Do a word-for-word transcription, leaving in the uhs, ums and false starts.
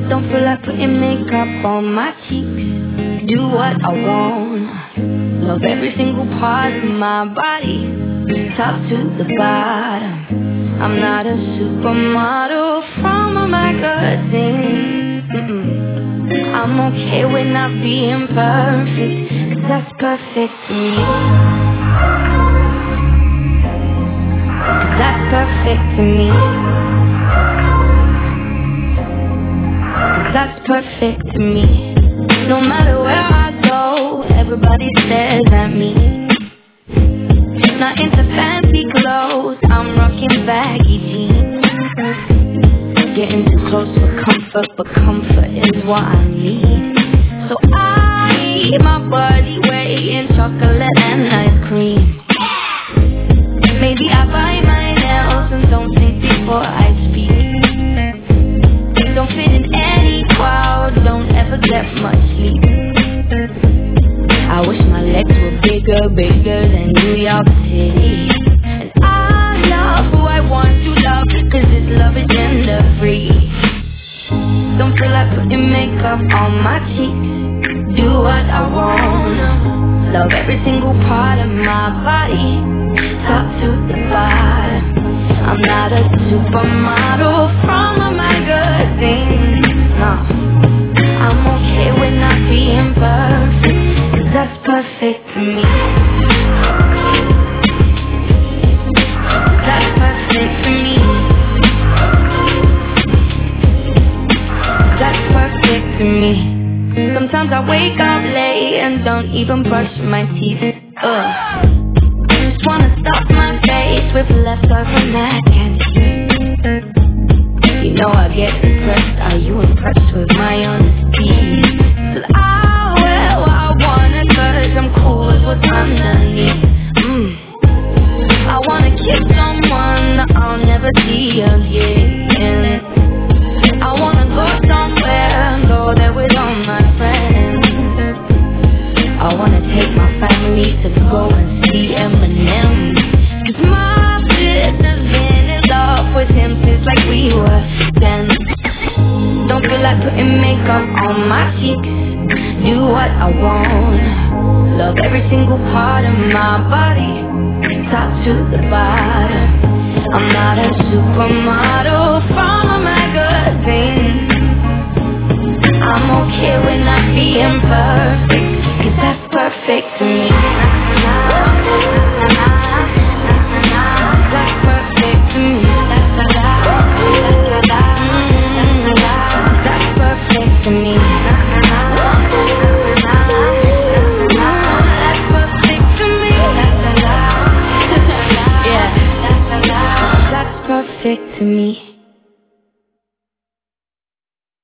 Don't feel like putting makeup on my cheeks. Do what I want. Love every single part of my body, top to the bottom. I'm not a supermodel from a magazine. Mm-mm. I'm okay with not being perfect, 'cause that's perfect to me. 'Cause that's perfect to me. 'Cause that's perfect to me. No matter where I go, everybody stares at me. Not into fancy clothes, I'm rocking baggy jeans. Getting too close for comfort, but comfort is what I need. So I eat my body weight in chocolate and ice cream. Maybe I bite my nails and don't think before I speak. Don't fit in any crowd, don't ever get much sleep. I wish my legs were bigger, bigger than New York City. And I love who I want to love, 'cause this love is gender free. Don't feel like putting makeup on my cheeks. Do what I want. Love every single part of my body, top to the bottom. I'm not a supermodel from a magazine. No, I'm okay with not being perfect, 'cause that's perfect to me. That's perfect to me. That's perfect to me. Sometimes I wake up late and don't even brush my teeth. Ugh. Just wanna stuff my face with leftover mac and cheese. You know I get impressed. Are you impressed with my honesty? 'Cause I wear what I wanna, 'cause I'm cool with what's underneath. Mm. I wanna kiss someone that I'll never see again. I wanna go somewhere and go there with all my friends. I wanna take my family to go and see Eminem, 'cause my sister's been in love with him since like we were ten. Don't feel like putting makeup on my cheeks. Do what I want. Love every single part of my body, top to the bottom. I'm not a supermodel from a magazine. I'm okay with not being perfect, 'cause that's perfect to me. That's perfect to me. That's perfect to me. That's perfect to me. Yeah, that's perfect to me.